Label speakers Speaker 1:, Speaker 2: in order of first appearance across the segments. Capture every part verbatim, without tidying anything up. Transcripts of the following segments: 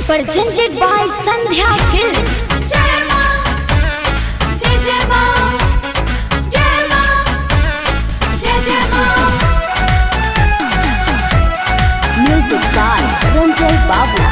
Speaker 1: presented by Sandhya Films.
Speaker 2: जय मां जय जय मां जय मां जय जय मां।
Speaker 1: Music by Ranjay Babla.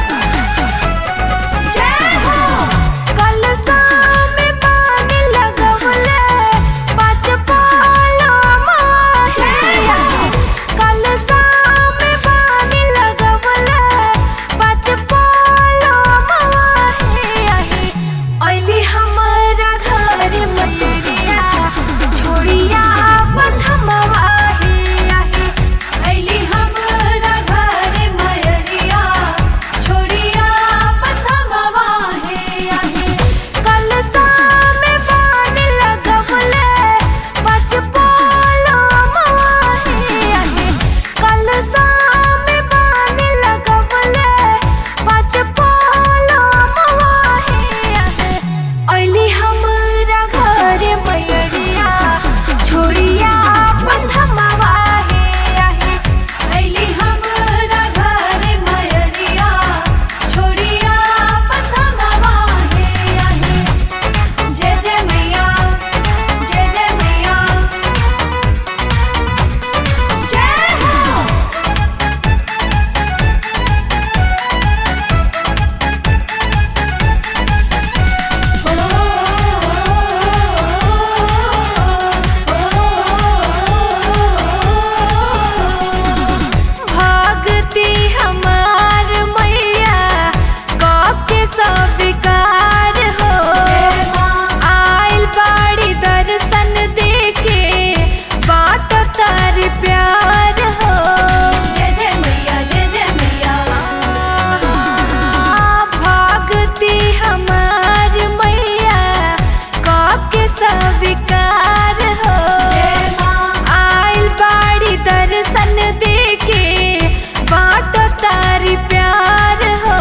Speaker 2: जय हो कलसा में पानी लगवले पाँच पालो माहिया। कलसा में पानी लगवले पाँच पालो माहिया। अइली हमारा घर मैरिया छोड़िया बंधमवा हिया। अइली हमारा घर मैरिया छोड़िया बंधमवा हिया। कलसा में पानी लगवले पाँच पालो माहिया। कलसा में पानी लगवले पाँच पालो माहिया। अइली हमारा घर मैरिया छोड़िया बंधमवा हिया। अइली हमारा घर मैरिया छोड़िया बंधमवा हिया। जय जय मैया जय जय मैया जय हो। भक्ति हमार मैया कब के सब विकार हो। आइल बाड़ी दर्शन देके बाट तार प्यार हो। जय जय मैया जय जय मैया। भक्ति हमार मैया कब के सब विकार हो। आइल बाड़ी दर्शन देके बाट तारी प्यार हो।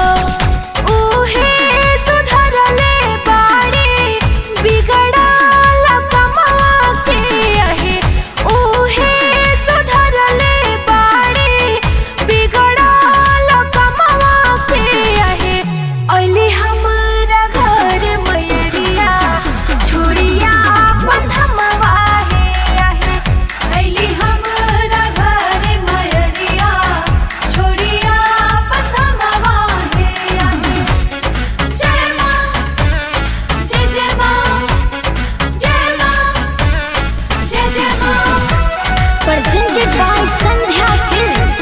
Speaker 2: उहे सुधरले बाड़ी बिगड़ल कमवा के आहे। उहे सुधरले बाड़ी बिगड़ल कमवा के आहे। अइली हमारा घर मैरिया छोड़िया बंधमवा हिया। अइली हमारा घर मैरिया छोड़िया बंधमवा हिया। जय मां जय जय मां जय मां जय जय मां।
Speaker 1: Presented by Sandhya Films.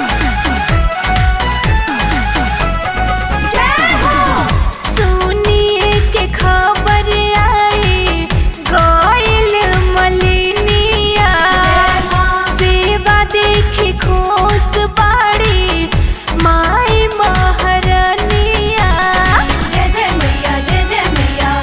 Speaker 2: जय हो सुनिए के खबर आई गइल मलिनिया। सेवा देखी खुश बाड़ी माई महारानिया। जय जय मैया जय जय मैया।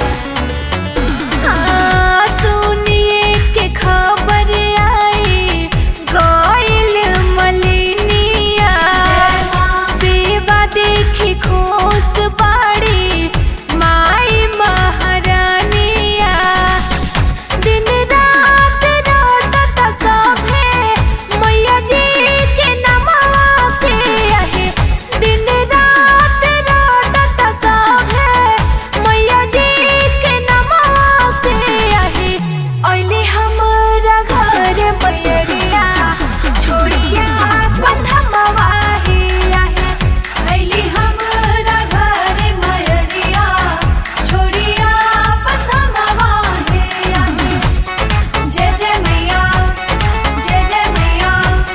Speaker 2: हाँ सुनिए के खबर आई गइल मलिनिया। सेवा देखी खुश बाड़ी माई महारानिया। दिन रात रोटत सभे मैया जी के नमवा के आहे। दिन रात रोटत सभे मैया जी के नमवा के आहे। अइली हमारा घर मैरिया छोड़िया बंधमवा हिया। अइली हमारा घर मैरिया छोड़िया बंधमवा हिया। जय जय मैया जय जय मैया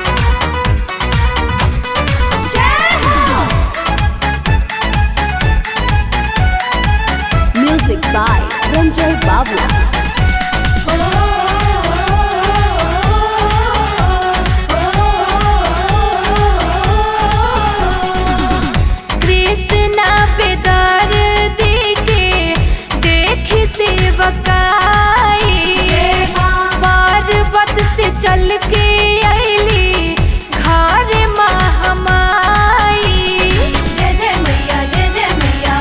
Speaker 2: जय हो।
Speaker 1: Music by Ranjay Babla.
Speaker 2: Krishna बेदार देके देखी सेवकाई। पर्वत से चल के अइली घर महामाई। जय जय मैया जय जय मैया।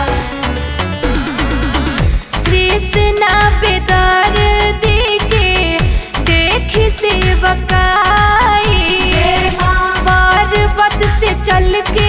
Speaker 2: कृष्णा बेदार देके देखी सेवकाई। पर्वत से चल के